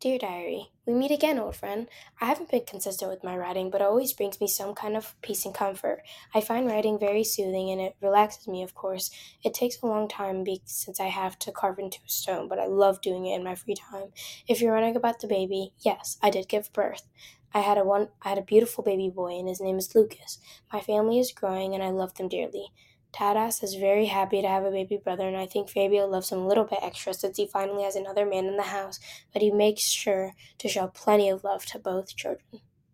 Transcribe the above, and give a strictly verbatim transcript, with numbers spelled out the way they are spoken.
Dear Diary, we meet again, old friend. I haven't been consistent with my writing, but it always brings me some kind of peace and comfort. I find writing very soothing and it relaxes me, of course. It takes a long time be- since I have to carve into a stone, but I love doing it in my free time. If you're wondering about the baby, yes, I did give birth. I had a one I had a beautiful baby boy and his name is Lucas. My family is growing and I love them dearly. Tadas is very happy to have a baby brother, and I think Fabio loves him a little bit extra since he finally has another man in the house, but he makes sure to show plenty of love to both children.